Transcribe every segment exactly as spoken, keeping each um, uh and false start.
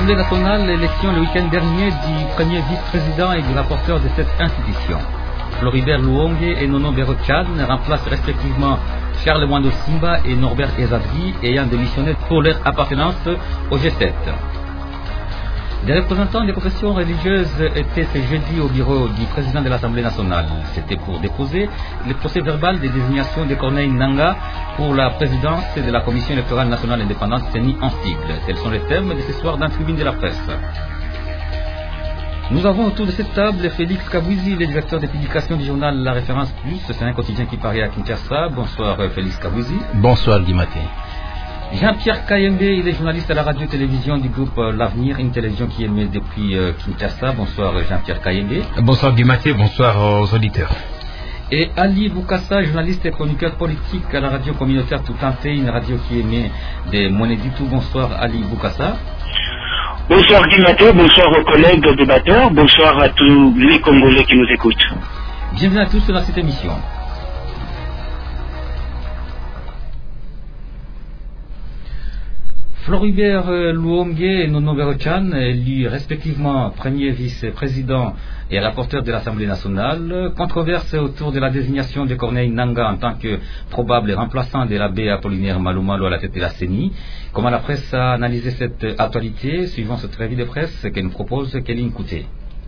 l'Assemblée nationale, l'élection le week-end dernier du premier vice-président et du rapporteur de cette institution. Floribert Luongue et Nono Berochan remplacent respectivement Charles Mwando Simba et Norbert Ezadri, ayant démissionné pour leur appartenance au G sept. Des représentants des professions religieuses étaient ce jeudi au bureau du président de l'Assemblée nationale. C'était pour déposer le procès verbal des désignations de Corneille Nangaa pour la présidence de la Commission électorale nationale indépendante C E N I en sigle. Tels sont les thèmes de ce soir dans Tribune de la presse. Nous avons autour de cette table Félix Kabouzi, le directeur de publication du journal La Référence Plus. C'est un quotidien qui paraît à Kinshasa. Bonsoir Félix Kabouzi. Bonsoir Guy Maté. Jean-Pierre Kayembe, il est journaliste à la radio-télévision du groupe L'Avenir, une télévision qui émet depuis euh, Kinshasa. Bonsoir Jean-Pierre Kayembe. Bonsoir Guy Maté, bonsoir aux auditeurs. Et Ali Boukassa, journaliste et chroniqueur politique à la radio communautaire Toutanté, une radio qui émet des monnaies du tout. Bonsoir Ali Boukassa. Bonsoir Guy Maté, bonsoir aux collègues débatteurs, bonsoir à tous les Congolais qui nous écoutent. Bienvenue à tous dans cette émission. Floribert Luongue et Nono Berochan, élus respectivement premier vice-président et rapporteur de l'Assemblée nationale, controverse autour de la désignation de Corneille Nangaa en tant que probable remplaçant de l'abbé Apollinaire Malou Malou à la tête de la C E N I. Comment la presse a analysé cette actualité? Suivant cette revue de presse que nous propose Kéline Kouté.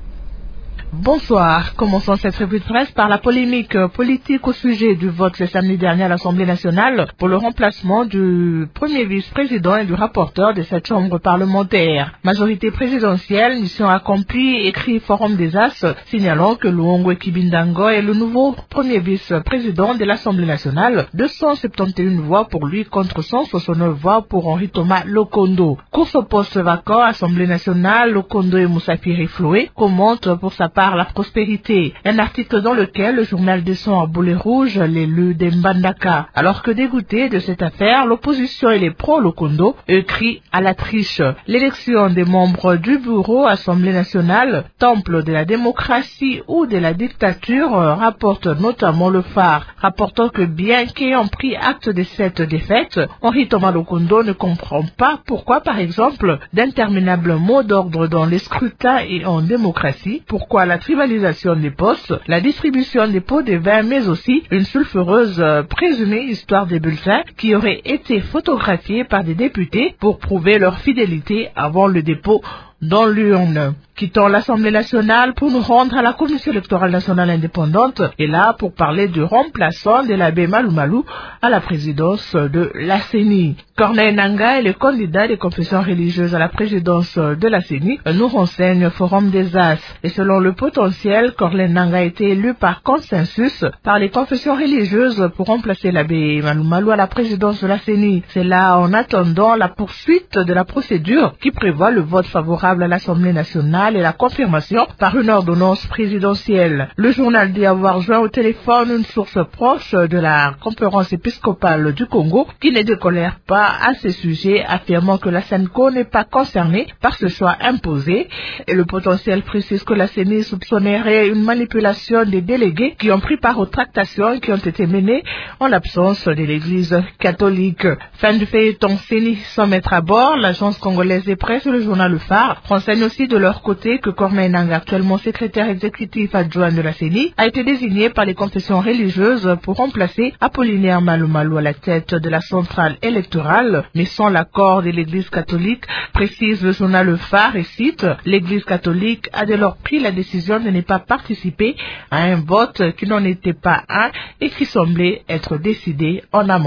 Bonsoir. Commençons cette revue de presse par la polémique politique au sujet du vote le samedi dernier à l'Assemblée nationale pour le remplacement du premier vice-président et du rapporteur de cette chambre parlementaire. Majorité présidentielle, mission accomplie, écrit Forum des As, signalant que Luongue Kibindango est le nouveau premier vice-président de l'Assemblée nationale, deux cent soixante et onze voix pour lui contre cent soixante-neuf voix pour Henri Thomas Lokondo. Course au poste vacant, Assemblée nationale, Lokondo et Moussapiri Floué commentent pour sa part la prospérité. Un article dans lequel le journal descend à boulet rouge l'élu d'Mbandaka. Alors que dégoûté de cette affaire, l'opposition et les pro-Lokondo crient à la triche. L'élection des membres du bureau Assemblée nationale, temple de la démocratie ou de la dictature, rapporte notamment le phare, rapportant que bien qu'ayant pris acte de cette défaite, Henri Thomas Lokondo ne comprend pas pourquoi, par exemple, d'interminables mots d'ordre dans les scrutins et en démocratie, pourquoi la tribalisation des postes, la distribution des pots de vin, mais aussi une sulfureuse euh, présumée histoire des bulletins qui auraient été photographiés par des députés pour prouver leur fidélité avant le dépôt dans l'urne. Quittons l'Assemblée nationale pour nous rendre à la Commission électorale nationale indépendante et là pour parler du remplaçant de l'abbé Malou Malou à la présidence de la C E N I. Corneille Nangaa est le candidat des confessions religieuses à la présidence de la C E N I, nous renseigne Forum des As. Et selon le potentiel, Corneille Nangaa a été élu par consensus par les confessions religieuses pour remplacer l'abbé Malou Malou à la présidence de la C E N I. C'est là en attendant la poursuite de la procédure qui prévoit le vote favorable à l'Assemblée nationale et la confirmation par une ordonnance présidentielle. Le journal dit avoir joint au téléphone une source proche de la conférence épiscopale du Congo qui ne décolère pas à ce sujet, affirmant que la SENCO n'est pas concernée par ce choix imposé. Et le potentiel précise que la C E N I soupçonnerait une manipulation des délégués qui ont pris part aux tractations qui ont été menées en l'absence de l'Église catholique. Fin du feuilleton C E N I sans mettre à bord, l'agence congolaise des presse et le journal Le Phare renseignent aussi de leur côté que Corneille Nangaa, actuellement secrétaire exécutif adjoint de la C E N I, a été désigné par les confessions religieuses pour remplacer Apollinaire Malou Malou à la tête de la centrale électorale, mais sans l'accord de l'Église catholique, précise le journal Le Phare et cite « L'Église catholique a dès lors pris la décision de ne pas participer à un vote qui n'en était pas un et qui semblait être décidé en amont ».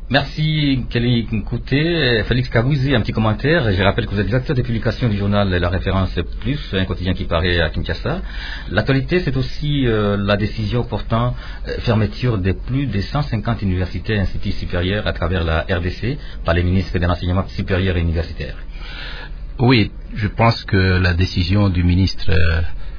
Merci Kelly Nkouté. Félix Kabouzi, un petit commentaire. Je rappelle que vous êtes directeur de publication du journal La Référence Plus, un quotidien qui paraît à Kinshasa. L'actualité, c'est aussi euh, la décision portant euh, fermeture de plus de cent cinquante universités et instituts supérieurs à travers la R D C par les ministres de l'enseignement supérieur et universitaire. Oui, je pense que la décision du ministre euh,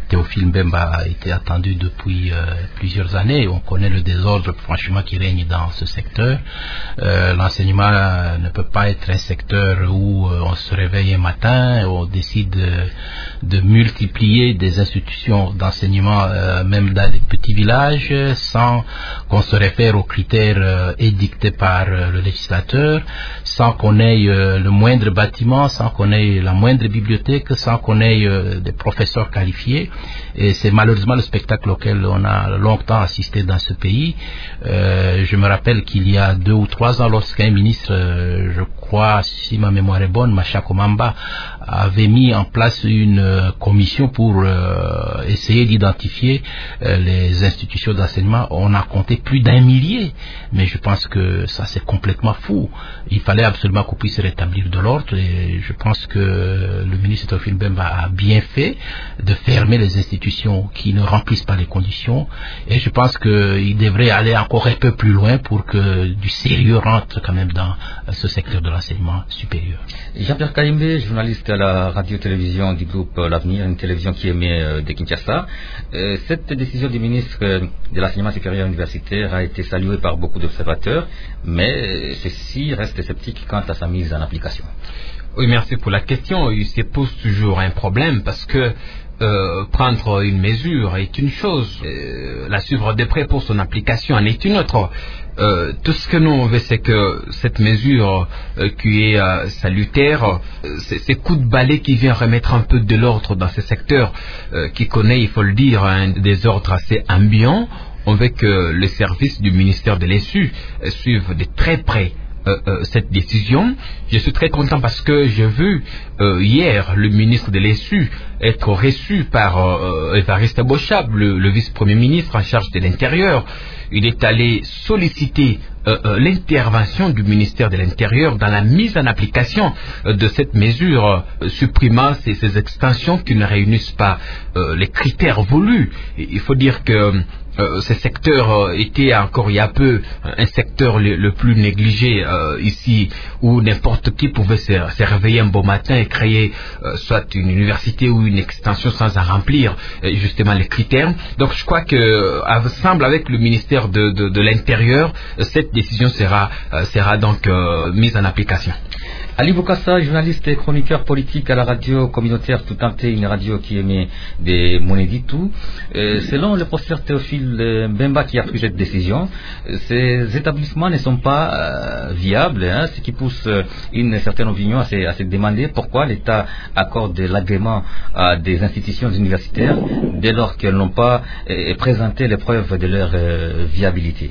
Théophile Mbemba était attendu depuis euh, plusieurs années. On connaît le désordre franchement qui règne dans ce secteur. Euh, l'enseignement ne peut pas être un secteur où euh, on se réveille un matin, on décide de, de multiplier des institutions d'enseignement, euh, même dans des petits villages, sans qu'on se réfère aux critères euh, édictés par euh, le législateur, sans qu'on ait euh, le moindre bâtiment, sans qu'on ait la moindre bibliothèque, sans qu'on ait euh, des professeurs qualifiés. Et c'est malheureusement le spectacle auquel on a longtemps assisté dans ce pays. Euh, je me rappelle qu'il y a deux ou trois ans, lorsqu'un ministre, euh, je crois, si ma mémoire est bonne, Machako Mamba, avait mis en place une euh, commission pour euh, essayer d'identifier euh, les institutions d'enseignement. On a compté plus d'un millier, mais je pense que ça c'est complètement fou. Il fallait absolument qu'on puisse rétablir de l'ordre, et je pense que le ministre Théophile Mbemba a bien fait de fermer les institutions qui ne remplissent pas les conditions, et je pense qu'il devrait aller encore un peu plus loin pour que du sérieux rentre quand même dans ce secteur de l'enseignement supérieur. Jean-Pierre Kaïmbé, journaliste à la radio-télévision du groupe L'Avenir, une télévision qui émet euh, de Kinshasa. Euh, cette décision du ministre de l'enseignement supérieur universitaire a été saluée par beaucoup d'observateurs, mais ceux-ci restent sceptiques quant à sa mise en application. Oui, merci pour la question. Il se pose toujours un problème parce que Euh, prendre une mesure est une chose, euh, la suivre de près pour son application en est une autre. Euh, tout ce que nous on veut, c'est que cette mesure euh, qui est euh, salutaire, euh, c'est ces coups de balai qui vient remettre un peu de l'ordre dans ce secteur euh, qui connaît, il faut le dire, un désordre assez ambiant. On veut que les services du ministère de l'E S U euh, suivent de très près Euh, euh, cette décision. Je suis très content parce que j'ai vu euh, hier le ministre de l'E S U être reçu par euh, Évariste Bochab, le, le vice-premier ministre en charge de l'Intérieur. Il est allé solliciter euh, euh, l'intervention du ministère de l'Intérieur dans la mise en application euh, de cette mesure, euh, supprimant ces, ces extensions qui ne réunissent pas euh, les critères voulus. Il faut dire que Euh, ce secteur euh, était encore il y a peu un secteur le, le plus négligé euh, ici, où n'importe qui pouvait se, se réveiller un beau matin et créer euh, soit une université ou une extension sans en remplir euh, justement les critères. Donc je crois que euh, semble avec le ministère de, de, de l'Intérieur, euh, cette décision sera, euh, sera donc euh, mise en application. Ali Boukassa, journaliste et chroniqueur politique à la radio communautaire Tout Ante, une radio qui émet des Moneditou. Euh, selon le professeur Théophile Mbemba qui a pris cette décision, ces établissements ne sont pas euh, viables, hein, ce qui pousse une certaine opinion à se, à se demander pourquoi l'État accorde l'agrément à des institutions universitaires dès lors qu'elles n'ont pas euh, présenté les preuves de leur euh, viabilité.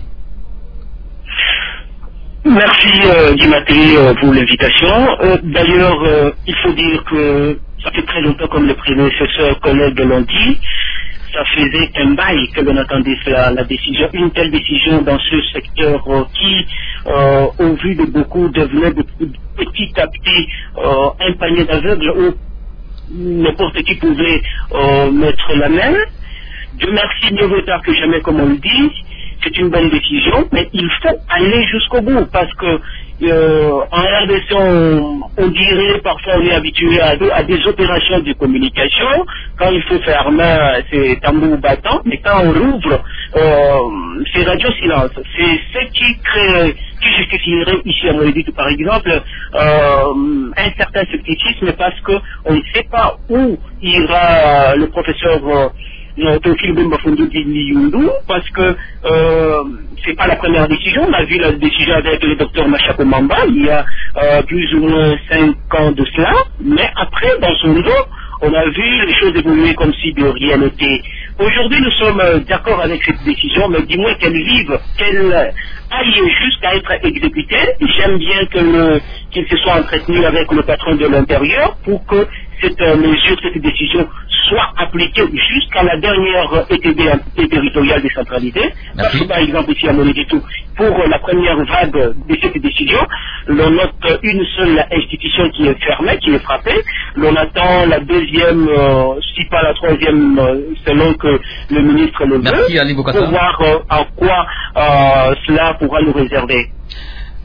Merci euh, Guimaté euh, pour l'invitation. Euh, D'ailleurs, euh, il faut dire que ça fait très longtemps, comme les prédécesseurs collègues l'ont dit, ça faisait un bail que l'on attendait la, la décision, une telle décision dans ce secteur euh, qui, euh, au vu de beaucoup, devenait de, de, petit à petit euh, un panier d'aveugles où n'importe qui pouvait euh, mettre la main. Dieu merci, mieux vaut tard que jamais, comme on le dit. C'est une bonne décision, mais il faut aller jusqu'au bout, parce que euh, en R D C, on, on dirait, parfois on est habitué à, à des opérations de communication. Quand il faut faire main, c'est tambour battant, mais quand on rouvre, euh, c'est radio silence. C'est ce qui crée, qui justifierait ici à Moledito par exemple, euh, un certain scepticisme, parce qu'on ne sait pas où ira le professeur euh, Théophile Mbemba Yundu, parce que euh, c'est pas la première décision. On a vu la décision avec le docteur Machako Mamba il y a euh, plus ou moins cinq ans de cela, mais après, dans son dos, on a vu les choses évoluer comme si de rien n'était. Aujourd'hui, nous sommes euh, d'accord avec cette décision, mais dis-moi qu'elle vive, qu'elle aille jusqu'à être exécutée. J'aime bien que le, qu'il se soit entretenu avec le patron de l'Intérieur pour que cette euh, mesure, cette décision soit appliquée jusqu'à la dernière E T B territoriale décentralisée. Parce que par exemple ici à Moledito, pour euh, la première vague de cette décision, l'on note une seule institution qui est fermée, qui est frappée. L'on attend la deuxième, euh, si pas la troisième, euh, selon que le ministre le veut, pour voir euh, en quoi euh, cela pourra nous réserver.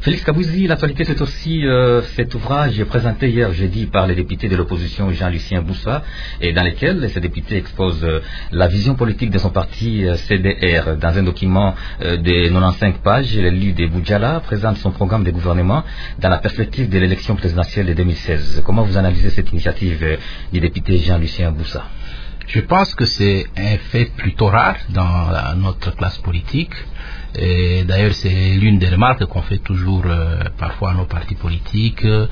Félix Kabouzi, l'actualité c'est aussi euh, cet ouvrage présenté hier jeudi par les députés de l'opposition Jean-Lucien Boussa et dans lequel ces députés exposent euh, la vision politique de son parti euh, C D R. Dans un document euh, de quatre-vingt-quinze pages, l'élu de Boudjala présente son programme de gouvernement dans la perspective de l'élection présidentielle de deux mille seize. Comment vous analysez cette initiative euh, du député Jean-Lucien Boussa? Je pense que c'est un fait plutôt rare dans la, notre classe politique. Et d'ailleurs, c'est l'une des remarques qu'on fait toujours euh, parfois à nos partis politiques, euh,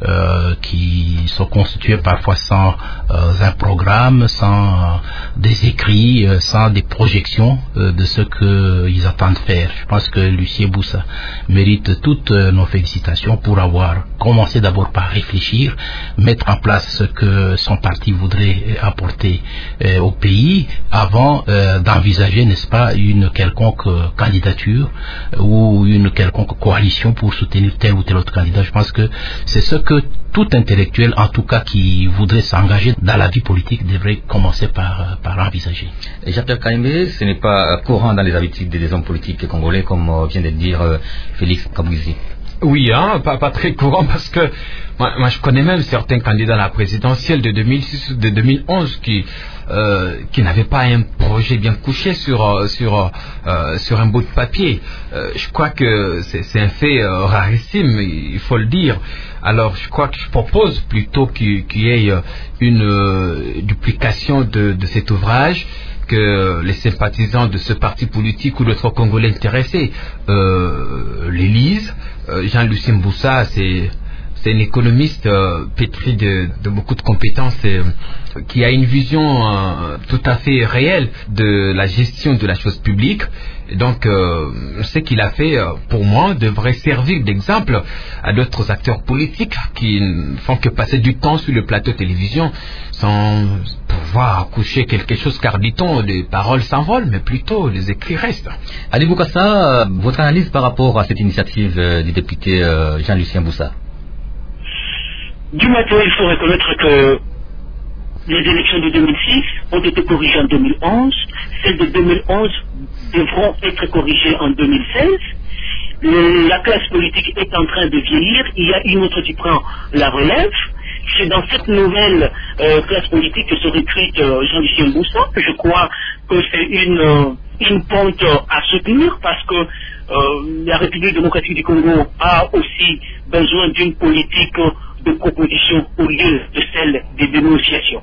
qui sont constitués parfois sans euh, un programme, sans euh, des écrits, euh, sans des projections euh, de ce qu'ils attendent faire. Je pense que Lucien Boussa mérite toutes euh, nos félicitations pour avoir commencé d'abord par réfléchir, mettre en place ce que son parti voudrait apporter euh, au pays avant euh, d'envisager, n'est-ce pas, une quelconque euh, candidature ou une quelconque coalition pour soutenir tel ou tel autre candidat. Je pense que c'est ce que tout intellectuel, en tout cas qui voudrait s'engager dans la vie politique, devrait commencer par, par envisager. Et Jean-Pierre Kaimé, ce n'est pas courant dans les habitudes des hommes politiques congolais, comme vient de le dire euh, Félix Kabouzi. Oui, hein, pas, pas très courant parce que moi, moi je connais même certains candidats à la présidentielle de deux mille six ou de deux mille onze qui euh, qui n'avaient pas un projet bien couché sur sur euh, sur un bout de papier. Euh, je crois que c'est, c'est un fait euh, rarissime, il faut le dire. Alors je crois que je propose plutôt qu'il, qu'il y ait une euh, duplication de, de cet ouvrage, que les sympathisants de ce parti politique ou d'autres Congolais intéressés euh, les lisent. Euh, Jean-Lucien Boussa, c'est, c'est un économiste euh, pétri de, de beaucoup de compétences et, euh, qui a une vision euh, tout à fait réelle de la gestion de la chose publique. Et donc, euh, ce qu'il a fait, euh, pour moi, devrait servir d'exemple à d'autres acteurs politiques qui ne font que passer du temps sur le plateau de télévision sans pouvoir accoucher quelque chose, car dit-on, les paroles s'envolent, mais plutôt les écrits restent. Ali Boukassa, votre analyse par rapport à cette initiative euh, du député euh, Jean-Lucien Boussa? Du matin, il faut reconnaître que les élections de deux mille six ont été corrigées en deux mille onze. Celles de deux mille onze devront être corrigées en deux mille seize. Le, la classe politique est en train de vieillir. Il y a une autre qui prend la relève. C'est dans cette nouvelle euh, classe politique que se recrute euh, Jean-Lucien Boussa. Je crois que c'est une, euh, une pente à soutenir parce que euh, la République démocratique du Congo a aussi besoin d'une politique de proposition au lieu de celle des dénonciations.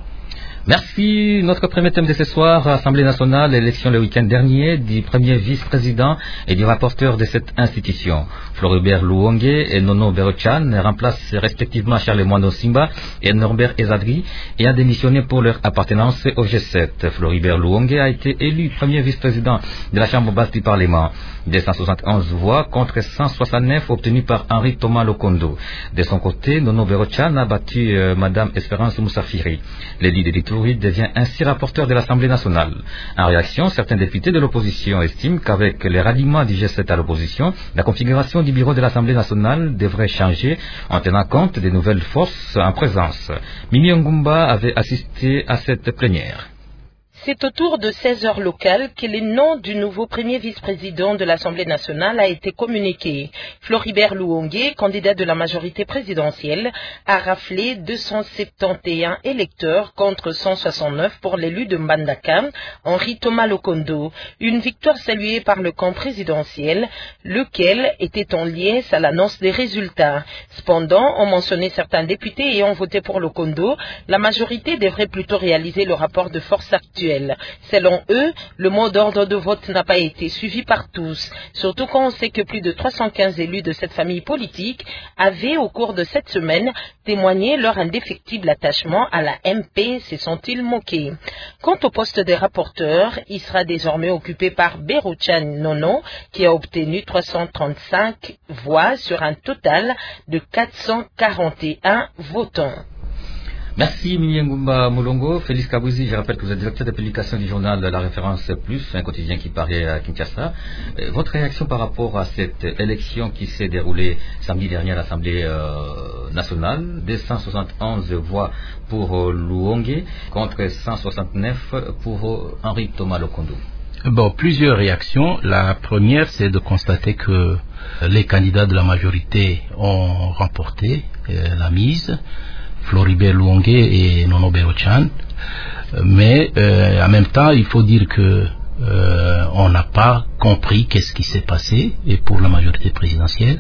Merci. Notre premier thème de ce soir, Assemblée nationale, élection le week-end dernier du premier vice-président et du rapporteur de cette institution. Floribert Luonge et Nono Berochan remplacent respectivement Charles Mwando Simba et Norbert Ezadri et a démissionné pour leur appartenance au G sept. Floribert Luonge a été élu premier vice-président de la Chambre basse du Parlement. deux cent soixante et onze voix contre cent soixante-neuf obtenues par Henri Thomas Lokondo. De son côté, Nono Berochan a battu euh, Madame Espérance Moussafiri. L'élu de Lituri devient ainsi rapporteur de l'Assemblée nationale. En réaction, certains députés de l'opposition estiment qu'avec les ralliements du G sept à l'opposition, la configuration du bureau de l'Assemblée nationale devrait changer en tenant compte des nouvelles forces en présence. Mimi Ngumba avait assisté à cette plénière. C'est autour de seize heures locales que le nom du nouveau premier vice-président de l'Assemblée nationale a été communiqué. Floribert Luonge, candidat de la majorité présidentielle, a raflé deux cent soixante et onze électeurs contre cent soixante-neuf pour l'élu de Mbandaka, Henri Thomas Lokondo. Une victoire saluée par le camp présidentiel, lequel était en liesse à l'annonce des résultats. Cependant, ont mentionné certains députés ayant voté pour Lokondo, la majorité devrait plutôt réaliser le rapport de force actuel. Selon eux, le mot d'ordre de vote n'a pas été suivi par tous, surtout quand on sait que plus de trois cent quinze élus de cette famille politique avaient, au cours de cette semaine, témoigné leur indéfectible attachement à la M P, se sont-ils moqués. Quant au poste des rapporteurs, il sera désormais occupé par Berochan Nono, qui a obtenu trois cent trente-cinq voix sur un total de quatre cent quarante et un votants. Merci Mimi Ngumba Molongo. Félix Kabouzi, je rappelle que vous êtes directeur de publication du journal La Référence Plus, un quotidien qui paraît à Kinshasa. Votre réaction par rapport à cette élection qui s'est déroulée samedi dernier à l'Assemblée euh, nationale, deux cent soixante et onze voix pour euh, Luonge contre cent soixante-neuf pour euh, Henri Thomas Lokondo. Bon, plusieurs réactions. La première, c'est de constater que les candidats de la majorité ont remporté euh, la mise, Floribert Luongué et Nono Berochan. Mais euh, en même temps, il faut dire que euh, on n'a pas compris qu'est-ce qui s'est passé et pour la majorité présidentielle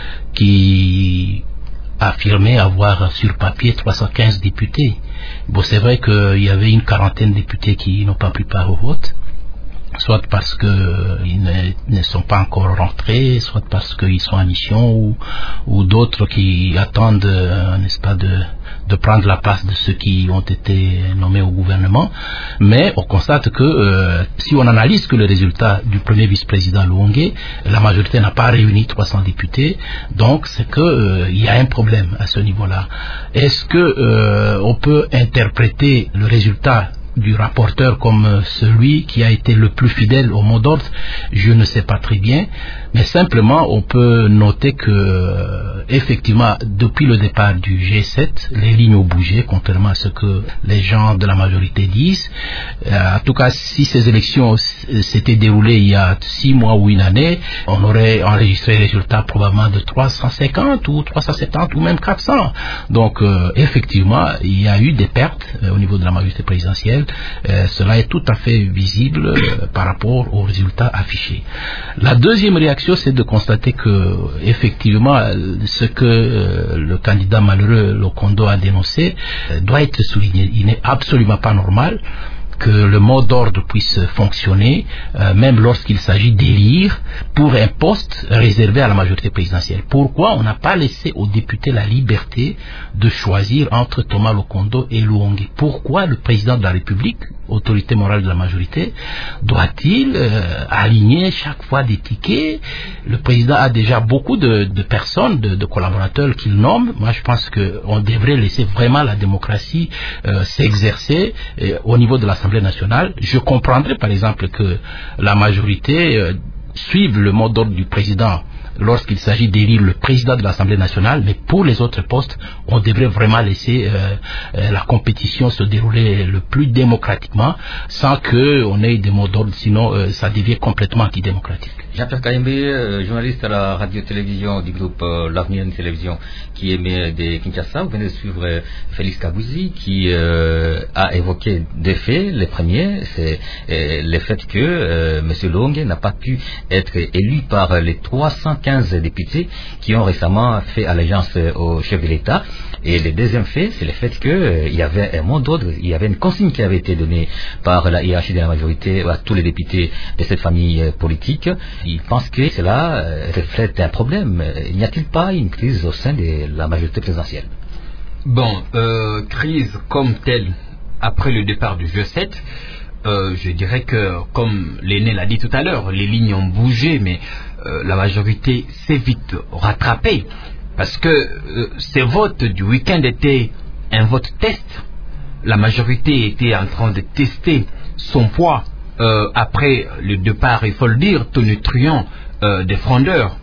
qui affirmait avoir sur papier trois cent quinze députés. Bon, c'est vrai qu'il y avait une quarantaine de députés qui n'ont pas pris part au vote, soit parce qu'ils ne, ne sont pas encore rentrés, soit parce qu'ils sont en mission, ou, ou d'autres qui attendent, euh, n'est-ce pas, de, de prendre la place de ceux qui ont été nommés au gouvernement. Mais on constate que euh, si on analyse que le résultat du premier vice-président Luongué, la majorité n'a pas réuni trois cents députés, donc c'est que euh, il y a un problème à ce niveau-là. Est-ce que euh, on peut interpréter le résultat du rapporteur comme celui qui a été le plus fidèle au mot d'ordre? Je ne sais pas très bien, mais simplement on peut noter que euh, effectivement depuis le départ du G sept, les lignes ont bougé, contrairement à ce que les gens de la majorité disent. Euh, en tout cas, si ces élections s'étaient déroulées il y a six mois ou une année, on aurait enregistré les résultats probablement de trois cent cinquante ou trois cent soixante-dix ou même quatre cents. Donc euh, effectivement, il y a eu des pertes euh, au niveau de la majorité présidentielle. Euh, cela est tout à fait visible euh, par rapport aux résultats affichés. La deuxième réaction, c'est de constater que effectivement ce que euh, le candidat malheureux Lokondo a dénoncé euh, doit être souligné. Il n'est absolument pas normal que le mot d'ordre puisse fonctionner, euh, même lorsqu'il s'agit d'élire pour un poste réservé à la majorité présidentielle. Pourquoi on n'a pas laissé aux députés la liberté de choisir entre Thomas Lokondo et Luongué? Pourquoi le président de la République, autorité morale de la majorité, doit-il euh, aligner chaque fois des tickets? Le président a déjà beaucoup de, de personnes, de, de collaborateurs qu'il nomme. Moi, je pense qu'on devrait laisser vraiment la démocratie euh, s'exercer euh, au niveau de l'Assemblée nationale. Je comprendrais par exemple que la majorité euh, suive le mot d'ordre du président lorsqu'il s'agit d'élire le président de l'Assemblée nationale, mais pour les autres postes, on devrait vraiment laisser euh, euh, la compétition se dérouler le plus démocratiquement, sans qu'on ait des mots d'ordre, sinon euh, ça devient complètement antidémocratique. Jean-Pierre Kayembe, euh, journaliste à la radio-télévision du groupe euh, L'Avenir Télévision qui émet de Kinshasa. Vous venez de suivre euh, Félix Kabouzi qui euh, a évoqué deux faits. Le premier, c'est euh, le fait que euh, M. Luongué n'a pas pu être élu par les trois cent quinze députés qui ont récemment fait allégeance au chef de l'État. Et le deuxième fait, c'est le fait qu'il euh, y avait un mot d'ordre, il y avait une consigne qui avait été donnée par la hiérarchie de la majorité à tous les députés de cette famille euh, politique. Ils pensent que cela euh, reflète un problème. N'y a-t-il pas une crise au sein de la majorité présidentielle? Bon, euh, crise comme telle, après le départ du G sept, euh, je dirais que, comme l'aîné l'a dit tout à l'heure, les lignes ont bougé, mais euh, la majorité s'est vite rattrapée. Parce que euh, ces votes du week-end étaient un vote test. La majorité était en train de tester son poids euh, après le départ, il faut le dire, tonitruant euh, des frondeurs.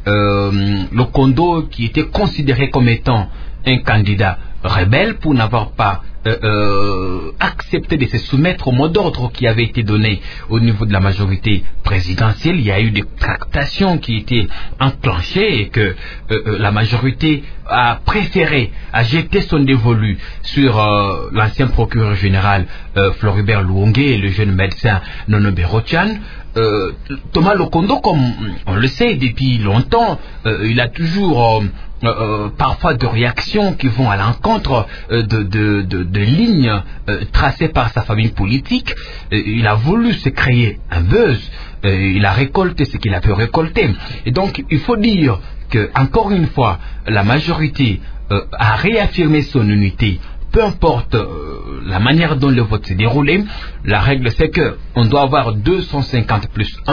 Euh, Lokondo, qui était considéré comme étant un candidat rebelle pour n'avoir pas euh, euh, accepté de se soumettre au mot d'ordre qui avait été donné au niveau de la majorité présidentielle. Il y a eu des tractations qui étaient enclenchées et que euh, euh, la majorité a préféré à jeter son dévolu sur euh, l'ancien procureur général euh, Floribert Luongué et le jeune médecin Nono Berochan. Euh, Thomas Lokondo, comme on le sait depuis longtemps, euh, il a toujours euh, euh, parfois de réactions qui vont à l'encontre euh, de, de, de, de lignes euh, tracées par sa famille politique. Euh, il a voulu se créer un buzz, euh, il a récolté ce qu'il a pu récolter. Et donc il faut dire que, encore une fois, la majorité euh, a réaffirmé son unité. Peu importe euh, la manière dont le vote s'est déroulé, la règle c'est que on doit avoir deux cent cinquante plus un.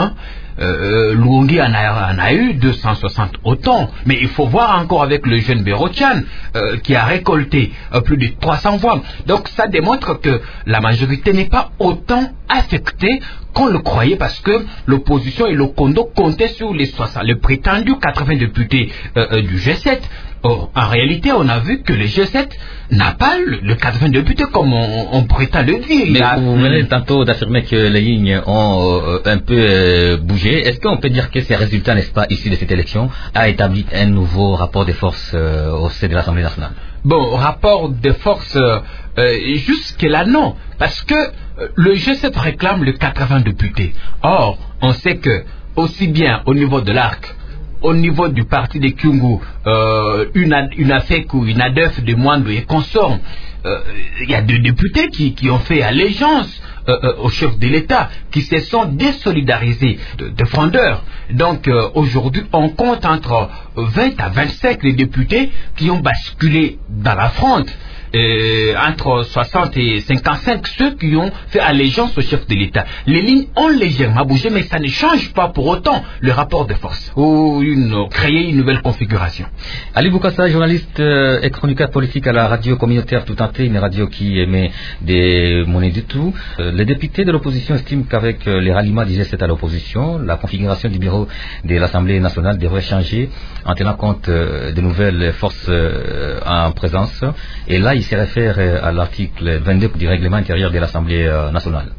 euh, Luongi en a, en a eu deux cent soixante autant. Mais il faut voir encore avec le jeune Berotchan euh, qui a récolté euh, plus de trois cents voix. Donc ça démontre que la majorité n'est pas autant affectée qu'on le croyait, parce que l'opposition et le Kondo comptaient sur les soixante, les prétendus quatre-vingts députés euh, euh, du G sept. Or, en réalité, on a vu que le G sept n'a pas le, le quatre-vingts députés comme on, on prétend le dire. Mais a... vous venez tantôt d'affirmer que les lignes ont euh, un peu euh, bougé. Est-ce qu'on peut dire que ces résultats, n'est-ce pas, issus de cette élection, a établi un nouveau rapport de force euh, au sein de l'Assemblée nationale? Bon, rapport de force, euh, euh, jusque-là, non. Parce que euh, le G sept réclame le quatre-vingts députés. Or, on sait que, aussi bien au niveau de l'Arc, au niveau du parti de Kyungu, euh, une, une AFEC ou une ADEF de Mwando et consorts, euh, il y a deux députés qui, qui ont fait allégeance euh, euh, au chef de l'État, qui se sont désolidarisés de, de frondeurs. Donc euh, aujourd'hui, on compte entre vingt à vingt-cinq les députés qui ont basculé dans la fronde. Euh, entre soixante et cinquante-cinq ceux qui ont fait allégeance au chef de l'État. Les lignes ont légèrement bougé, mais ça ne change pas pour autant le rapport de force ou une, créer une nouvelle configuration. Ali Boukassa, journaliste euh, et chroniqueur politique à la radio communautaire Tout Entier, une radio qui émet des monnaies du tout. Euh, les députés de l'opposition estiment qu'avec euh, les ralliements du G sept à l'opposition, la configuration du bureau de l'Assemblée nationale devrait changer en tenant compte euh, des nouvelles forces euh, en présence. Et là, il se réfère à l'article vingt-deux du règlement intérieur de l'Assemblée nationale.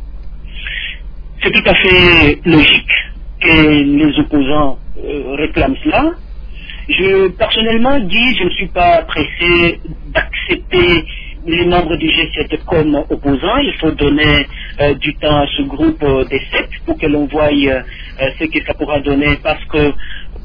C'est tout à fait logique que les opposants euh, réclament cela. Je, personnellement, dis, je ne suis pas pressé d'accepter les membres du G sept comme opposants. Il faut donner euh, du temps à ce groupe euh, des sept pour que l'on voie euh, ce que ça pourra donner, parce que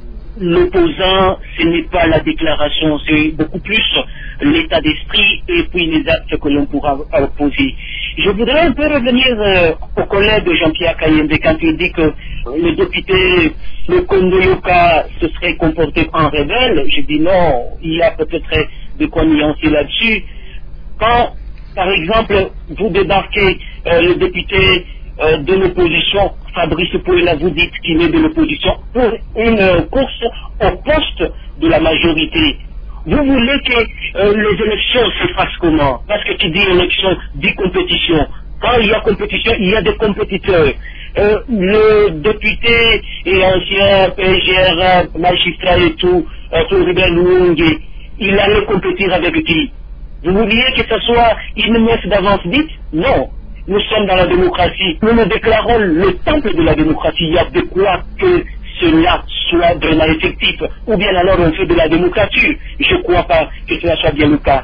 l'opposant, ce n'est pas la déclaration, c'est beaucoup plus l'état d'esprit et puis les actes que l'on pourra opposer. Je voudrais un peu revenir euh, au collègue de Jean-Pierre Kayembe quand il dit que le député le Kondo Yoka se serait comporté en rebelle. Je dis non, il y a peut-être de quoi nuancer là-dessus. Quand, par exemple, vous débarquez euh, le député euh, de l'opposition, Fabrice Pouella, vous dites qu'il est de l'opposition, pour une euh, course au poste de la majorité. Vous voulez que euh, les élections se fassent comment? Parce que tu dis élection, dis compétition. Quand il y a compétition, il y a des compétiteurs. Euh, le député et ancien P G R, magistrat et tout, euh, Floribert Luongi, il allait compétir avec qui? Vous vouliez que ce soit une messe d'avance dite? Non. Nous sommes dans la démocratie. Nous nous déclarons le temple de la démocratie. Il y a de quoi que cela soit vraiment effectif. Ou bien alors on fait de la démocratie. Je ne crois pas que cela soit bien le cas.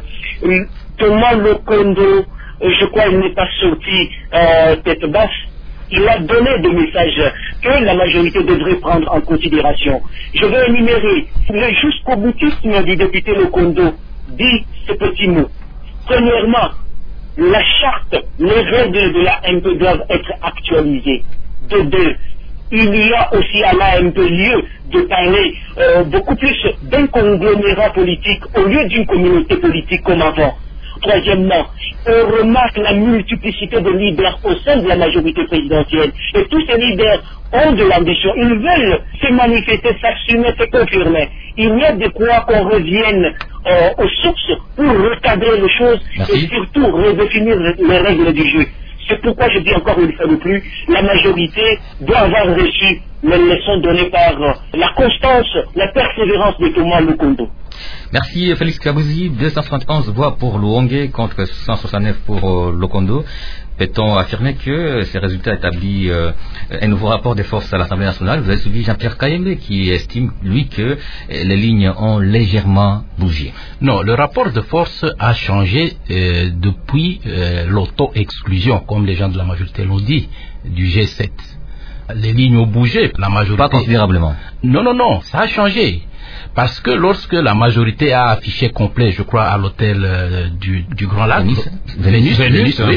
Thomas Lokondo, je crois qu'il n'est pas sorti euh, tête basse. Il a donné des messages que la majorité devrait prendre en considération. Je vais énumérer. Le jusqu'au boutisme du député Lokondo dit ce petit mot. Premièrement, la charte, les règles de la M P doivent être actualisées. De deux, il y a aussi à la M P lieu de parler euh, beaucoup plus d'un conglomérat politique au lieu d'une communauté politique comme avant. Troisièmement, on remarque la multiplicité de leaders au sein de la majorité présidentielle. Et tous ces leaders ont de l'ambition. Ils veulent se manifester, s'assumer, se confirmer. Il y a de quoi qu'on revienne euh, aux sources pour recadrer les choses. Merci. Et surtout redéfinir les règles du jeu. C'est pourquoi je dis encore une fois de plus, la majorité doit avoir reçu les leçons données par euh, la constance, la persévérance de Thomas Lokondo. Merci Félix Kabouzi. deux cent soixante et onze voix pour Luongi contre cent soixante-neuf pour euh, Lokondo. Peut-on affirmer que ces résultats établissent euh, un nouveau rapport de force à l'Assemblée nationale? Vous avez suivi Jean-Pierre Kayembe qui estime, lui, que les lignes ont légèrement bougé. Non, le rapport de force a changé euh, depuis euh, l'auto-exclusion, comme les gens de la majorité l'ont dit, du G sept. Les lignes ont bougé, la majorité... Pas considérablement. Non, non, non, ça a changé. Parce que lorsque la majorité a affiché complet, je crois, à l'hôtel euh, du, du Grand Lac, Vénus, Vénus, Vénus, Vénus, oui. oui,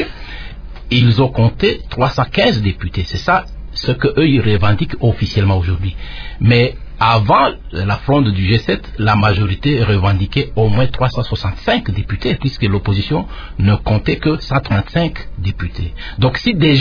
ils ont compté trois cent quinze députés. C'est ça ce qu'eux ils revendiquent officiellement aujourd'hui. Mais avant la fronde du G sept, la majorité revendiquait au moins trois cent soixante-cinq députés, puisque l'opposition ne comptait que cent trente-cinq députés. Donc si déjà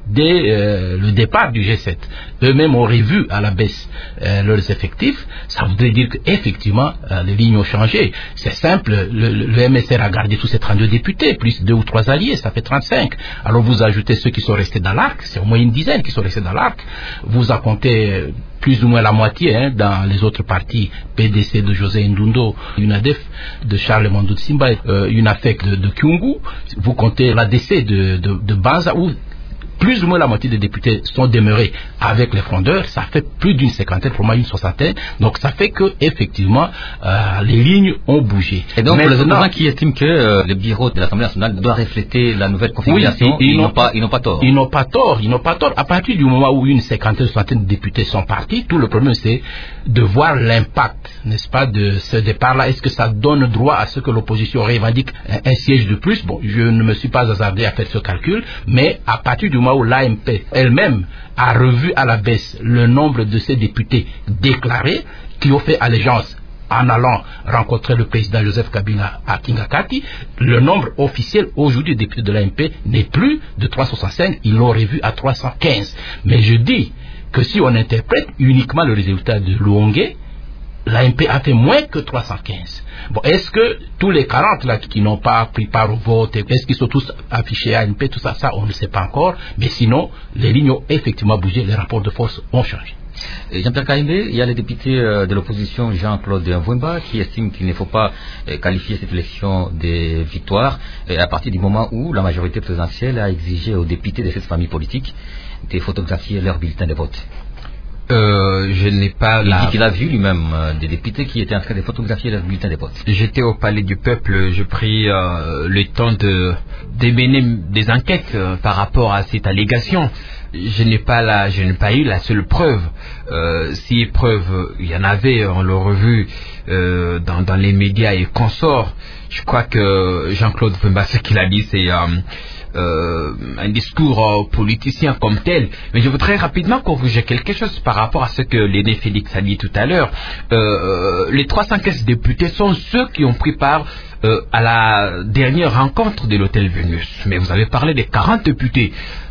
dès euh, le départ du G sept. Eux-mêmes ont revu à la baisse euh, leurs effectifs. Ça voudrait dire qu'effectivement, euh, les lignes ont changé. C'est simple, le, le, le M S R a gardé tous ses trente-deux députés, plus deux ou trois alliés, ça fait trente-cinq. Alors vous ajoutez ceux qui sont restés dans l'arc, c'est au moins une dizaine qui sont restés dans l'arc. Vous en comptez plus ou moins la moitié hein, dans les autres partis, P D C de José Ndundo, UNADEF de Charles Mwando Simba, euh, UNAFEC de, de Kyungu. Vous comptez l'A D C de, de, de Banza, où plus ou moins la moitié des députés sont demeurés avec les frondeurs. Ça fait plus d'une cinquantaine, pour moi une soixantaine. Donc ça fait que effectivement euh, les lignes ont bougé. Et donc maintenant, les opposants qui estiment que euh, le bureau de l'Assemblée nationale doit refléter la nouvelle configuration, oui, ils, ils n'ont pas, ils n'ont pas tort. Ils n'ont pas tort. Ils n'ont pas tort. À partir du moment où une cinquantaine, soixantaine de députés sont partis, tout le problème c'est de voir l'impact, n'est-ce pas, de ce départ-là. Est-ce que ça donne droit à ce que l'opposition revendique un, un siège de plus? Bon, je ne me suis pas hasardé à faire ce calcul, mais à partir du moment où l'A M P elle-même a revu à la baisse le nombre de ses députés déclarés qui ont fait allégeance en allant rencontrer le président Joseph Kabila à Kingakati, le nombre officiel aujourd'hui des députés de l'A M P n'est plus de trois cent soixante-cinq, ils l'ont revu à trois cent quinze. Mais je dis que si on interprète uniquement le résultat de Luongé, l'A M P a fait moins que trois cent quinze. Bon, est-ce que tous les quarante là qui n'ont pas pris part au vote, est-ce qu'ils sont tous affichés à A M P, tout ça, ça on ne sait pas encore, mais sinon, les lignes ont effectivement bougé, les rapports de force ont changé. Jean-Pierre Karimbe, il y a les députés de l'opposition Jean-Claude Mvumba qui estiment qu'il ne faut pas qualifier cette élection de victoire à partir du moment où la majorité présidentielle a exigé aux députés de cette famille politique de photographier leur bulletin de vote. Euh, je n'ai pas Il la... dit qu'il a vu lui-même euh, des députés qui étaient en train de photographier leur bulletin de vote. J'étais au Palais du Peuple, je pris euh, le temps de, de mener des enquêtes euh, par rapport à cette allégation. Je n'ai pas la, je n'ai pas eu la seule preuve. Euh, si preuve il y en avait, on l'a revu euh, dans, dans les médias et consorts. Je crois que Jean-Claude Mvumba, ce qu'il a dit, c'est euh, euh, un discours euh, politicien comme tel. Mais je voudrais rapidement corriger quelque chose par rapport à ce que l'aîné Félix a dit tout à l'heure. Euh, les trois cent quinze députés sont ceux qui ont pris part euh, à la dernière rencontre de l'hôtel Vénus. Mais vous avez parlé des quarante députés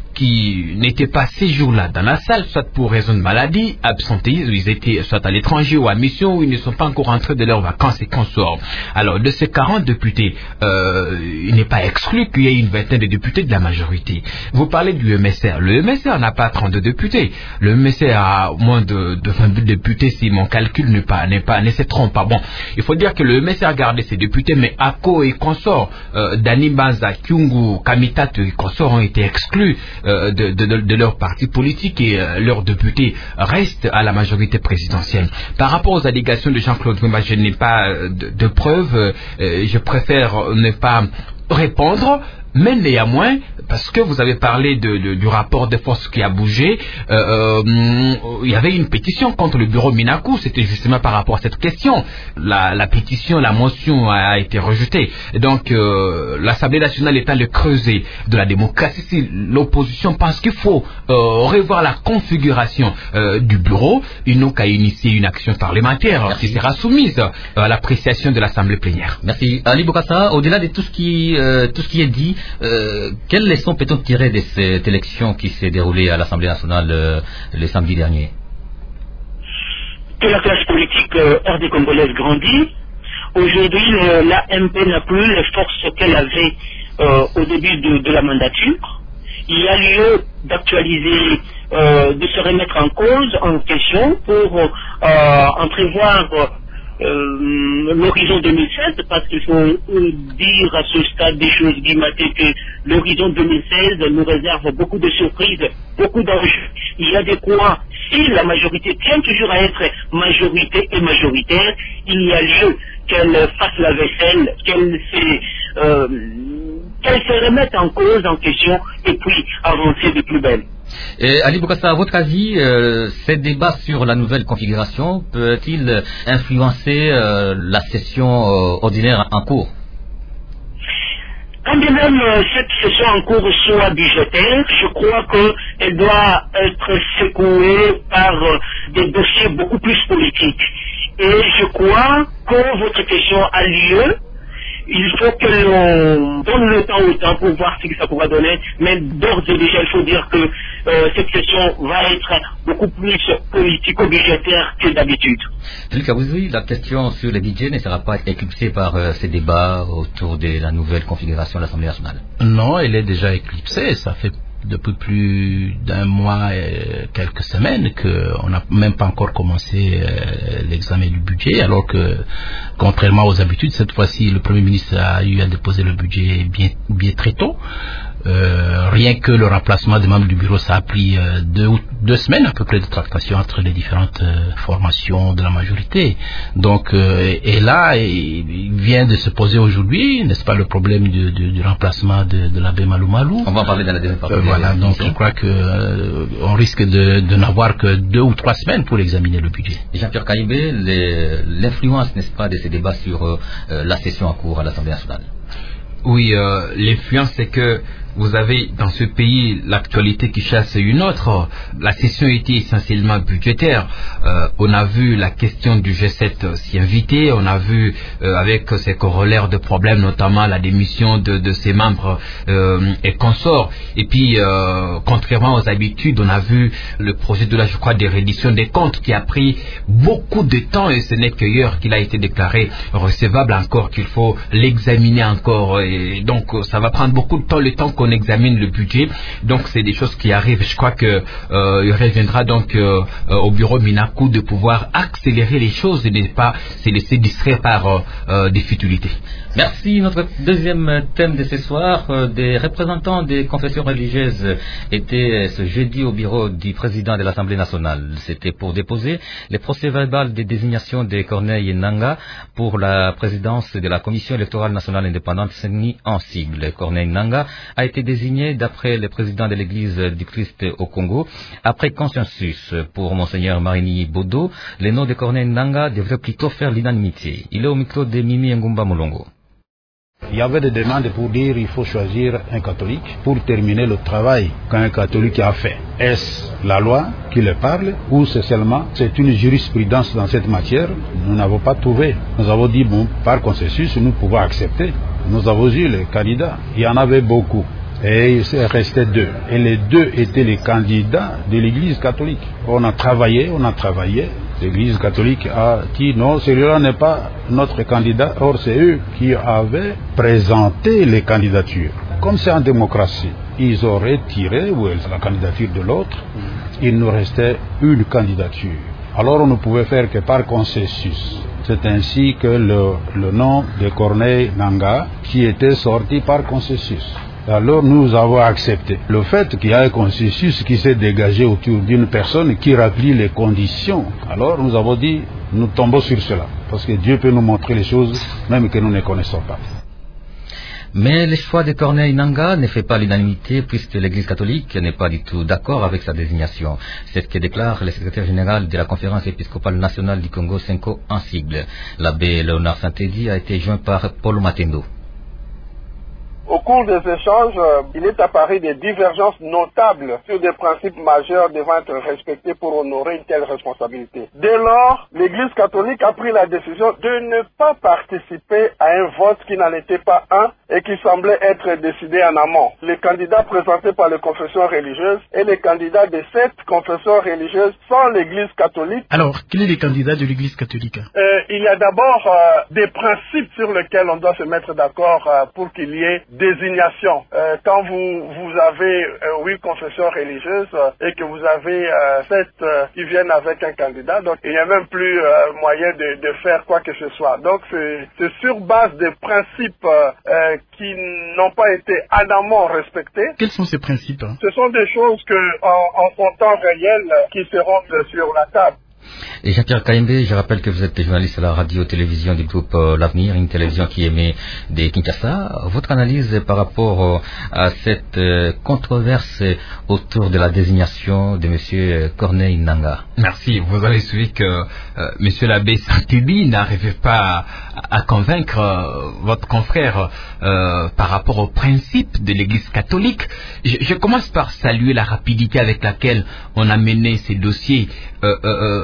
qui n'étaient pas ces jours-là dans la salle, soit pour raison de maladie, absentéisme, ils étaient soit à l'étranger ou à mission, ou ils ne sont pas encore rentrés de leurs vacances et consorts. Alors, de ces quarante députés, euh, il n'est pas exclu qu'il y ait une vingtaine de députés de la majorité. Vous parlez du M S R. Le M S R n'a pas trente-deux députés. Le M S R a moins de, de vingt-deux députés si mon calcul n'est pas, n'est pas, ne se trompe pas. Bon, il faut dire que le M S R a gardé ses députés, mais Ako et consorts, euh, Dani Banza, Kyungu, Kamitatu et consorts ont été exclus Euh, de, de, de leur parti politique et euh, leurs députés restent à la majorité présidentielle. Par rapport aux allégations de Jean-Claude Mvumba, je n'ai pas euh, de, de preuves, euh, je préfère ne pas répondre, mais néanmoins, parce que vous avez parlé de, de, du rapport de force qui a bougé, euh, euh, il y avait une pétition contre le bureau Minaku, c'était justement par rapport à cette question. La, la pétition, la motion a été rejetée. Et donc, euh, l'Assemblée nationale étant le creuset de la démocratie, si l'opposition pense qu'il faut euh, revoir la configuration euh, du bureau, ils n'ont qu'à initier une action parlementaire Merci. qui sera soumise à l'appréciation de l'Assemblée plénière. Merci. Ali Bokassa, au-delà de tout ce qui, euh, tout ce qui est dit, Euh, quelles leçons peut-on tirer de cette élection qui s'est déroulée à l'Assemblée nationale euh, le samedi dernier? Que la classe politique euh, R D congolaise grandit. Aujourd'hui, euh, l'A M P n'a plus les forces qu'elle avait euh, au début de, de la mandature. Il y a lieu d'actualiser, euh, de se remettre en cause, en question, pour euh, entrevoir Euh, l'horizon deux mille seize, parce qu'il faut euh, dire à ce stade des choses guillemotées que l'horizon deux mille seize nous réserve beaucoup de surprises, beaucoup d'enjeux. Il y a des points, si la majorité tient toujours à être majorité et majoritaire, il y a lieu qu'elle fasse la vaisselle, qu'elle se, euh, qu'elle se remette en cause, en question, et puis avancer de plus belle. Et Ali Bokassa, à votre avis, euh, ces débats sur la nouvelle configuration peut-il influencer euh, la session euh, ordinaire en cours? Quand bien même euh, cette session en cours soit budgétaire, je crois qu'elle doit être secouée par euh, des dossiers beaucoup plus politiques. Et je crois que votre question a lieu il faut que l'on donne le temps au temps pour voir ce que ça pourra donner, mais d'ores et déjà, il faut dire que euh, cette question va être beaucoup plus politico-budgétaire que d'habitude. Philippe Kabouzi, la question sur le budget ne sera pas éclipsée par euh, ces débats autour de la nouvelle configuration de l'Assemblée nationale? Non, elle est déjà éclipsée. Ça fait depuis plus d'un mois et quelques semaines qu'on n'a même pas encore commencé euh, l'examen du budget, alors que, contrairement aux habitudes, cette fois-ci, le Premier ministre a eu à déposer le budget bien, bien très tôt. Euh, rien que le remplacement des membres du bureau, ça a pris euh, deux, deux semaines à peu près de tractation entre les différentes euh, formations de la majorité. Donc, euh, et là, il vient de se poser aujourd'hui, n'est-ce pas, le problème du, du, du remplacement de, de l'abbé Malou Malou. On va en parler dans la deuxième partie. Euh, voilà, donc je crois que euh, on risque de, de n'avoir que deux ou trois semaines pour examiner le budget. Jean-Pierre Kaïbé, l'influence, n'est-ce pas, de ces débats sur euh, la session en cours à l'Assemblée nationale? Oui, euh, l'influence, c'est que vous avez dans ce pays l'actualité qui chasse une autre. La session était essentiellement budgétaire. Euh, on a vu la question du G sept s'y inviter. On a vu euh, avec ses corollaires de problèmes, notamment la démission de, de ses membres euh, et consorts. Et puis, euh, contrairement aux habitudes, on a vu le projet de la, je crois, des redditions des comptes qui a pris beaucoup de temps, et ce n'est que hier qu'il a été déclaré recevable, encore qu'il faut l'examiner encore. Et donc, ça va prendre beaucoup de temps, le temps qu'on examine le budget. Donc c'est des choses qui arrivent. Je crois que euh, il reviendra donc euh, euh, au bureau Minakou de pouvoir accélérer les choses et ne pas se laisser distraire par euh, euh, des futilités. Merci. Notre deuxième thème de ce soir, euh, des représentants des confessions religieuses étaient ce jeudi au bureau du président de l'Assemblée nationale. C'était pour déposer les procès-verbal de désignation de Corneille Nangaa pour la présidence de la Commission électorale nationale indépendante, C E N I en sigle. Corneille Nangaa a été désigné d'après le président de l'Église du Christ au Congo. Après consensus pour Monseigneur Marini Bodo, le nom de Corneille Nangaa devrait plutôt faire l'unanimité. Il est au micro de Mimi Ngumba Molongo. Il y avait des demandes pour dire qu'il faut choisir un catholique pour terminer le travail qu'un catholique a fait. Est-ce la loi qui le parle ou c'est seulement c'est une jurisprudence dans cette matière? Nous n'avons pas trouvé. Nous avons dit, bon, par consensus, nous pouvons accepter. Nous avons eu les candidats. Il y en avait beaucoup. Et il restait deux. Et les deux étaient les candidats de l'Église catholique. On a travaillé, on a travaillé. L'Église catholique a dit non, celui-là n'est pas notre candidat. Or, c'est eux qui avaient présenté les candidatures. Comme c'est en démocratie, ils auraient tiré ou la candidature de l'autre. Il nous restait une candidature. Alors, on ne pouvait faire que par consensus. C'est ainsi que le, le nom de Corneille Nangaa qui était sorti par consensus. Alors nous avons accepté le fait qu'il y a un consensus qui s'est dégagé autour d'une personne qui remplit les conditions. Alors nous avons dit, nous tombons sur cela, parce que Dieu peut nous montrer les choses même que nous ne connaissons pas. Mais le choix de Corneille Nangaa ne fait pas l'unanimité puisque l'Église catholique n'est pas du tout d'accord avec sa désignation. C'est ce que déclare le secrétaire général de la Conférence épiscopale nationale du Congo, Senko en sigle. L'abbé Léonard Saint-Eddy a été joint par Paul Matendo. Au cours des échanges, il est apparu des divergences notables sur des principes majeurs devant être respectés pour honorer une telle responsabilité. Dès lors, l'Église catholique a pris la décision de ne pas participer à un vote qui n'en était pas un et qui semblait être décidé en amont. Les candidats présentés par les confessions religieuses et les candidats de cette confession religieuse sont l'Église catholique. Alors, quels sont les candidats de l'Église catholique? euh, Il y a d'abord euh, des principes sur lesquels on doit se mettre d'accord euh, pour qu'il y ait désignation. Euh, quand vous, vous avez euh, huit confessions religieuses euh, et que vous avez euh, sept euh, qui viennent avec un candidat, donc il n'y a même plus euh, moyen de, de faire quoi que ce soit. Donc c'est sur base des principes euh, qui n'ont pas été en amont respectés. Quels sont ces principes? Ce sont des choses que en, en son temps réel euh, qui seront sur la table. Et Jean-Pierre Kaïmbé, je rappelle que vous êtes journaliste à la radio-télévision du groupe euh, L'Avenir, une télévision qui émet des Kinshasa. Votre analyse par rapport euh, à cette euh, controverse autour de la désignation de M. Corneille Nangaa? Merci. Vous avez suivi que euh, M. l'abbé Saint-Eddy n'arrivait pas à, à convaincre euh, votre confrère euh, par rapport au principe de l'Église catholique. Je, je commence par saluer la rapidité avec laquelle on a mené ces dossiers. Euh, euh,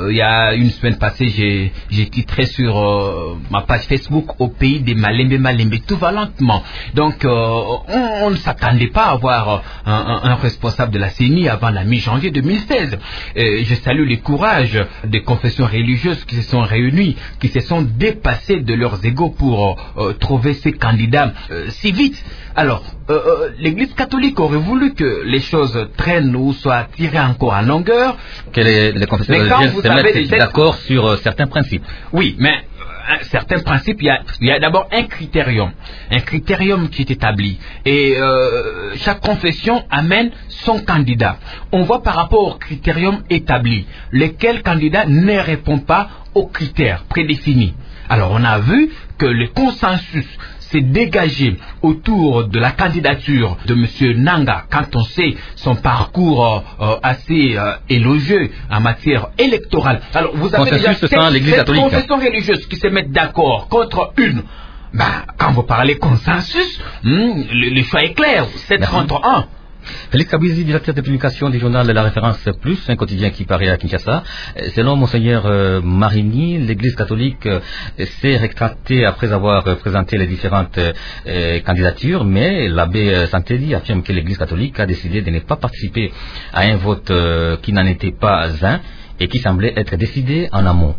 il y a une semaine passée, j'ai, j'ai titré sur euh, ma page Facebook au pays des Malembe Malembe. Tout va lentement. Donc, euh, on, on ne s'attendait pas à avoir un, un, un responsable de la C E N I avant la mi-janvier deux mille seize. Et je salue le courage des confessions religieuses qui se sont réunies, qui se sont dépassées de leurs égos pour euh, trouver ces candidats euh, si vite. Alors, euh, euh, l'Église catholique aurait voulu que les choses traînent ou soient tirées encore en longueur. Que les, les confessions religieuses se mettent d'accord sur euh, certains principes. Oui, mais euh, certains principes, il y a, il y a d'abord un critérium, un critérium qui est établi. Et euh, chaque confession amène son candidat. On voit par rapport au critérium établi, lesquels candidats ne répondent pas aux critères prédéfinis. Alors, on a vu que le consensus s'est dégagé autour de la candidature de M. Nanga, quand on sait son parcours euh, assez euh, élogieux en matière électorale. Alors, vous avez déjà cette, cette confession religieuse qui se mettent d'accord contre une. Ben, quand vous parlez consensus, hmm, le, le choix est clair, sept contre un. Félix Kabouzi, directeur de publication du journal de la Référence Plus, un quotidien qui paraît à Kinshasa. Selon Monseigneur euh, Marini, l'Église catholique euh, s'est rétractée après avoir euh, présenté les différentes euh, candidatures, mais l'abbé Santelli affirme que l'Église catholique a décidé de ne pas participer à un vote euh, qui n'en était pas un et qui semblait être décidé en amont.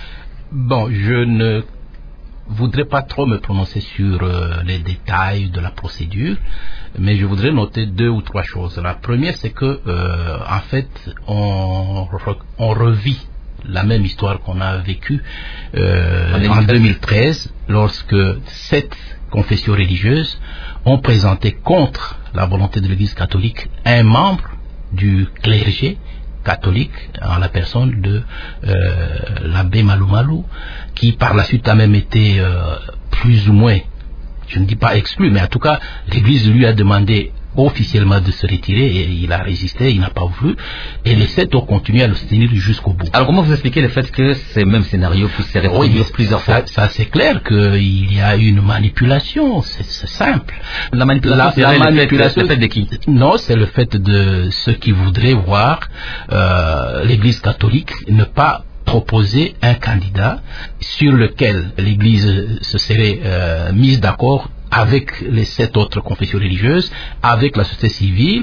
Bon, je ne voudrais pas trop me prononcer sur euh, les détails de la procédure, mais je voudrais noter deux ou trois choses. La première, c'est que euh, en fait, on, on revit la même histoire qu'on a vécue euh, en deux mille treize, lorsque sept confessions religieuses ont présenté contre la volonté de l'Église catholique un membre du clergé catholique, en la personne de euh, l'abbé Malou Malou, qui par la suite a même été euh, plus ou moins, je ne dis pas exclu, mais en tout cas, l'Église lui a demandé officiellement de se retirer et il a résisté, il n'a pas voulu, et les sept ont continué à le soutenir jusqu'au bout. Alors comment vous expliquez le fait que ces mêmes scénarios puissent se reproduire oui, plusieurs fois? Ça, ça c'est clair qu'il y a une manipulation, c'est simple. La manipulation, la, la manipulation le fait de qui? Non, c'est le fait de ceux qui voudraient voir euh, l'Église catholique ne pas proposer un candidat sur lequel l'Église se serait euh, mise d'accord avec les sept autres confessions religieuses, avec la société civile,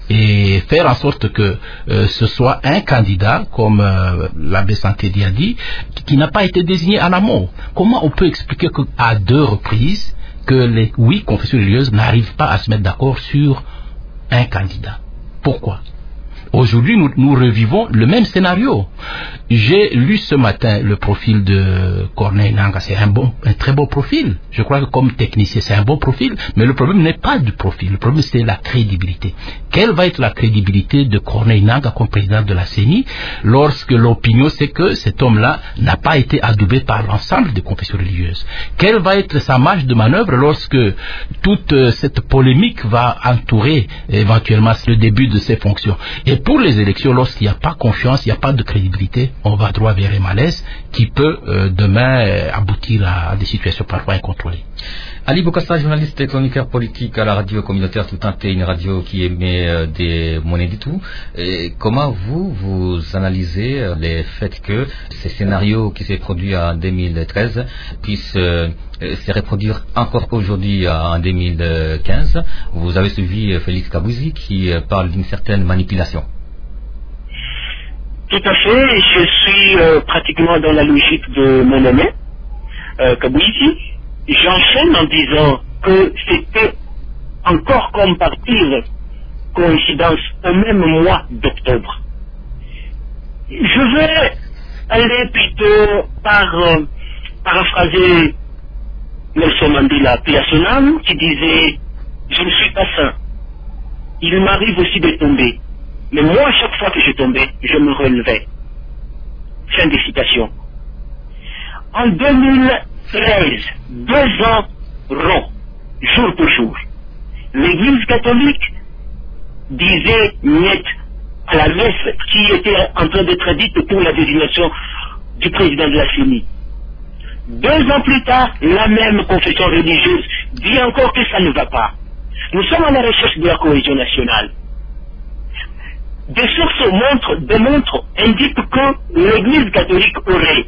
et faire en sorte que euh, ce soit un candidat, comme euh, l'abbé Santelli a dit, qui, qui n'a pas été désigné en amont. Comment on peut expliquer qu'à deux reprises, que les huit confessions religieuses n'arrivent pas à se mettre d'accord sur un candidat? Pourquoi? Aujourd'hui, nous, nous revivons le même scénario. J'ai lu ce matin le profil de Corneille Nanga. C'est un bon, un très beau profil. Je crois que comme technicien, c'est un bon profil. Mais le problème n'est pas du profil. Le problème, c'est la crédibilité. Quelle va être la crédibilité de Corneille Nanga comme président de la C E N I lorsque l'opinion sait que cet homme-là n'a pas été adoubé par l'ensemble des confessions religieuses? Quelle va être sa marge de manœuvre lorsque toute euh, cette polémique va entourer éventuellement le début de ses fonctions? Et pour les élections, lorsqu'il n'y a pas confiance, il n'y a pas de crédibilité, on va droit vers un malaise qui peut euh, demain euh, aboutir à, à des situations parfois incontrôlées. Ali Bokassa, journaliste et chroniqueur politique à la radio communautaire Tout Tenté, une radio qui émet euh, des monnaies du tout. Et comment vous, vous analysez euh, le fait que ces scénarios qui s'est produit en deux mille treize puissent euh, se reproduire encore aujourd'hui en deux mille quinze? Vous avez suivi euh, Félix Kabouzi qui euh, parle d'une certaine manipulation. Tout à fait, je suis euh, pratiquement dans la logique de mon ami, euh, Kabouzi. J'enchaîne en disant que c'était encore comme par pire coïncidence au même mois d'octobre. Je vais aller plutôt par euh, paraphraser Nelson Mandela, paix à son âme, qui disait « Je ne suis pas saint. Il m'arrive aussi de tomber. Mais moi, chaque fois que je tombais, je me relevais. » Fin de citation. En deux mille treize, deux ans ronds, jour pour jour, l'Église catholique disait niet à la messe qui était en train d'être dite pour la désignation du président de la C E N I. Deux ans plus tard, la même confession religieuse dit encore que ça ne va pas. Nous sommes à la recherche de la cohésion nationale. des sources montrent, démontrent, indiquent que l'Église catholique aurait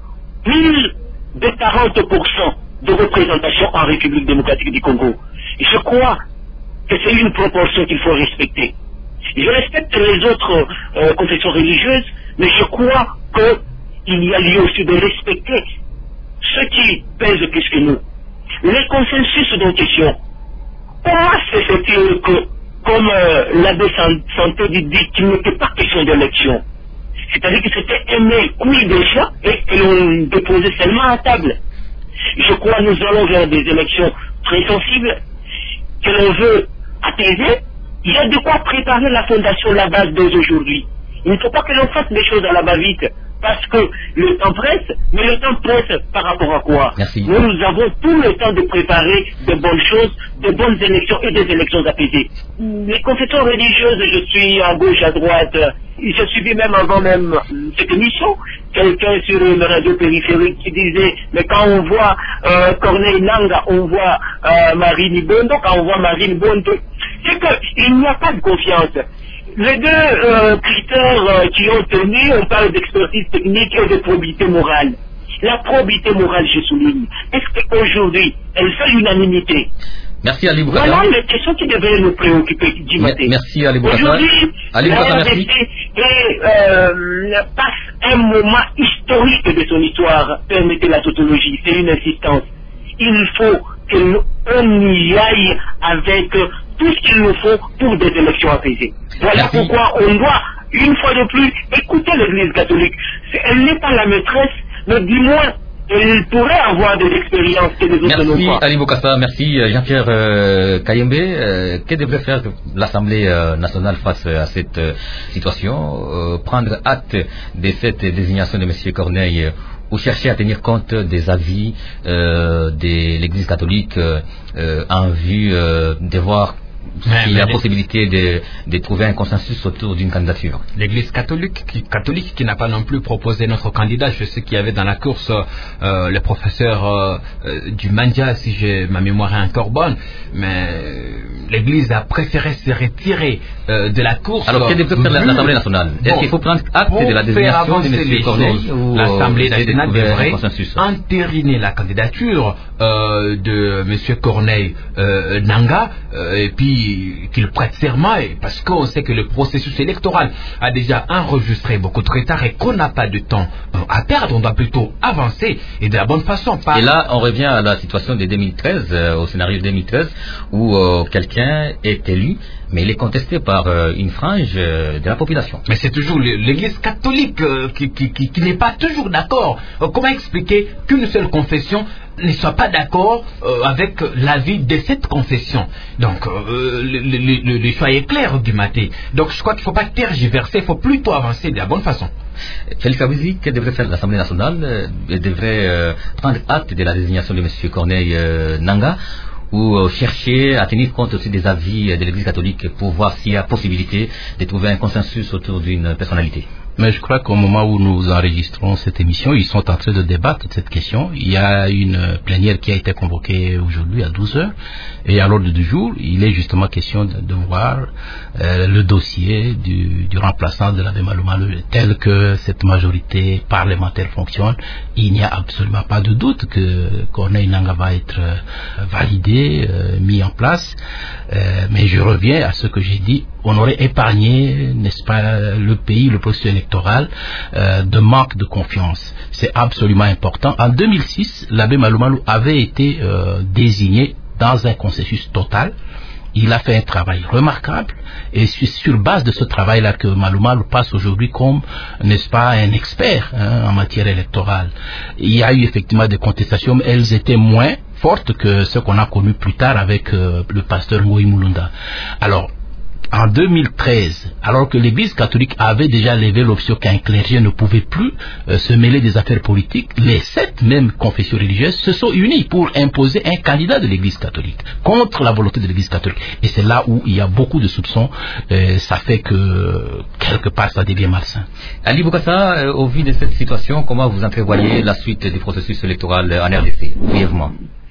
plus de quarante pour cent de représentation en République démocratique du Congo. Et je crois que c'est une proportion qu'il faut respecter. Je respecte les autres euh, confessions religieuses, mais je crois qu'il y a lieu aussi de respecter ceux qui pèsent plus que nous. Les consensus dont question. Comment se fait-il que, comme euh, l'abbé Santé dit, qu'il n'était pas question d'élection? C'est-à-dire que c'était aimé, oui déjà, et que l'on déposait seulement à table. Je crois que nous allons vers des élections très sensibles, que l'on veut apaiser. Il y a de quoi préparer la fondation, la base dès aujourd'hui. Il ne faut pas que l'on fasse les choses à la va-vite, parce que le temps presse, mais le temps presse par rapport à quoi? Merci. Nous, nous avons tout le temps de préparer de bonnes choses, de bonnes élections et des élections apaisées. Les confessions religieuses, je suis à gauche, à droite, j'ai suivi même avant même cette émission, quelqu'un sur une radio périphérique qui disait, mais quand on voit euh, Corneille Nanga, on voit euh, Marine Bondo, quand on voit Marine Bondo, c'est qu'il n'y a pas de confiance. Les deux euh, critères euh, qui ont tenu, on parle d'expertise technique et de probité morale. La probité morale, je souligne, est-ce qu'aujourd'hui, elle fait l'unanimité? Merci Ali Boukassa. Voilà les questions qui devraient nous préoccuper du matin. Merci Ali Boukassa. Aujourd'hui, Ali la Boukassa, R D merci. C est, euh, passe un moment historique de son histoire. Permettez la tautologie, c'est une insistance. Il faut que nous, on y aille avec tout ce qu'il nous faut pour des élections apaisées. Voilà Merci. pourquoi on doit, une fois de plus, écouter l'Église catholique. C'est- Elle n'est pas la maîtresse, mais du moins, elle pourrait avoir des expériences que les autres n'ont Merci pas. Ali Boukassa, merci euh, Jean-Pierre euh, Kayembe. Euh, que devrait faire l'Assemblée euh, nationale face à cette euh, situation? Euh, Prendre acte de cette désignation de M. Corneille euh, ou chercher à tenir compte des avis euh, de l'Église catholique euh, euh, en vue euh, de voir Mais- s'il y a mais la les- possibilité de, de trouver un consensus autour d'une candidature. L'Église catholique qui, catholique qui n'a pas non plus proposé notre candidat. Je sais qu'il y avait dans la course euh, le professeur euh, euh, du Mandia, si j'ai, ma mémoire est encore bonne, mais l'Église a préféré se retirer euh, de la course. Alors, que devrait faire vu- l'Assemblée nationale? Est-ce Bon, qu'il faut prendre acte pour de la faire désignation de avancer les M. Corneille choses, ou l'Assemblée essayer de nationale trouver un devrait consensus? entériner la candidature euh, de M. Corneille euh, Nanga euh, et puis qu'il prête serment, et parce qu'on sait que le processus électoral a déjà enregistré beaucoup de retard et qu'on n'a pas de temps euh, à perdre. On doit plutôt avancer et de la bonne façon. Pas... Et là, on revient à la situation de deux mille treize, euh, au scénario de deux mille treize, où euh, quelqu'un est élu, mais il est contesté par euh, une frange euh, de la population. Mais c'est toujours l'Église catholique euh, qui, qui, qui, qui n'est pas toujours d'accord. Euh, comment expliquer qu'une seule confession ne soit pas d'accord euh, avec l'avis de cette confession? Donc, euh, le, le, le, le choix est clair du matin. Donc, je crois qu'il ne faut pas tergiverser, il faut plutôt avancer de la bonne façon. Félix Kabuzi, que devrait faire l'Assemblée nationale? euh, Elle devrait euh, prendre acte de la désignation de M. Corneille euh, Nanga, ou euh, chercher à tenir compte aussi des avis euh, de l'Église catholique pour voir s'il y a possibilité de trouver un consensus autour d'une personnalité. Mais je crois qu'au moment où nous enregistrons cette émission, ils sont en train de débattre de cette question. Il y a une plénière qui a été convoquée aujourd'hui à douze heures. Et à l'ordre du jour, il est justement question de, de voir euh, le dossier du, du remplaçant de l'abbé Malou Malou. Tel que cette majorité parlementaire fonctionne, il n'y a absolument pas de doute que Corneille Nanga va être euh, validé, euh, mis en place. Euh, mais je reviens à ce que j'ai dit. On aurait épargné, n'est-ce pas, le pays, le processus électoral, euh, de manque de confiance. C'est absolument important. En deux mille six, l'abbé Malou Malou avait été euh, désigné dans un consensus total. Il a fait un travail remarquable et c'est sur base de ce travail-là que Malou Malou passe aujourd'hui comme, n'est-ce pas, un expert hein, en matière électorale. Il y a eu effectivement des contestations, mais elles étaient moins fortes que ce qu'on a connu plus tard avec euh, le pasteur Moïse Mulunda. Alors, en deux mille treize, alors que l'Église catholique avait déjà levé l'option qu'un clergé ne pouvait plus euh, se mêler des affaires politiques, les sept mêmes confessions religieuses se sont unies pour imposer un candidat de l'Église catholique contre la volonté de l'Église catholique. Et c'est là où il y a beaucoup de soupçons. Euh, ça fait que quelque part ça devient malsain. Ali Boukassa, euh, au vu de cette situation, comment vous entrevoyez la suite du processus électoral en R D C, brièvement?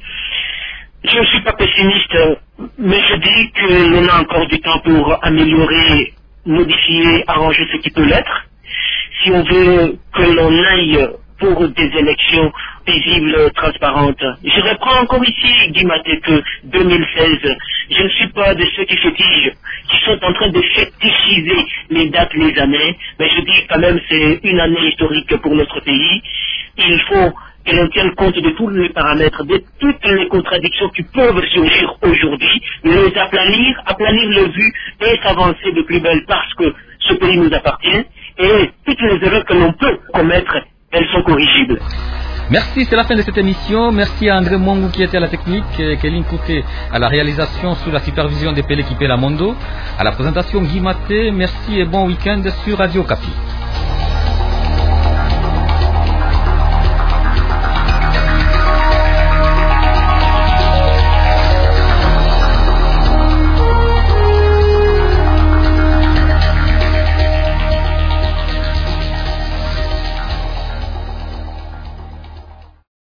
Je ne suis pas pessimiste, mais je dis que l'on a encore du temps pour améliorer modifier, arranger ce qui peut l'être, si on veut que l'on aille pour des élections paisibles, transparentes. Je reprends encore ici, Guy Maté, que deux mille seize, je ne suis pas de ceux qui fétichent, qui sont en train de fétichiser les dates, les années, mais je dis quand même c'est une année historique pour notre pays. Il faut que l'on tienne compte de tous les paramètres, de toutes les contradictions qui peuvent surgir aujourd'hui, les aplanir, aplanir le vu et s'avancer de plus belle parce que ce pays nous appartient, et toutes les erreurs que l'on peut commettre, elles sont corrigibles. Merci, c'est la fin de cette émission. Merci à André Mongou qui était à la technique, Kéline Kouté à la réalisation sous la supervision de Pelé Kipela Mondo, à la présentation Guy Maté. Merci et bon week-end sur Radio Okapi.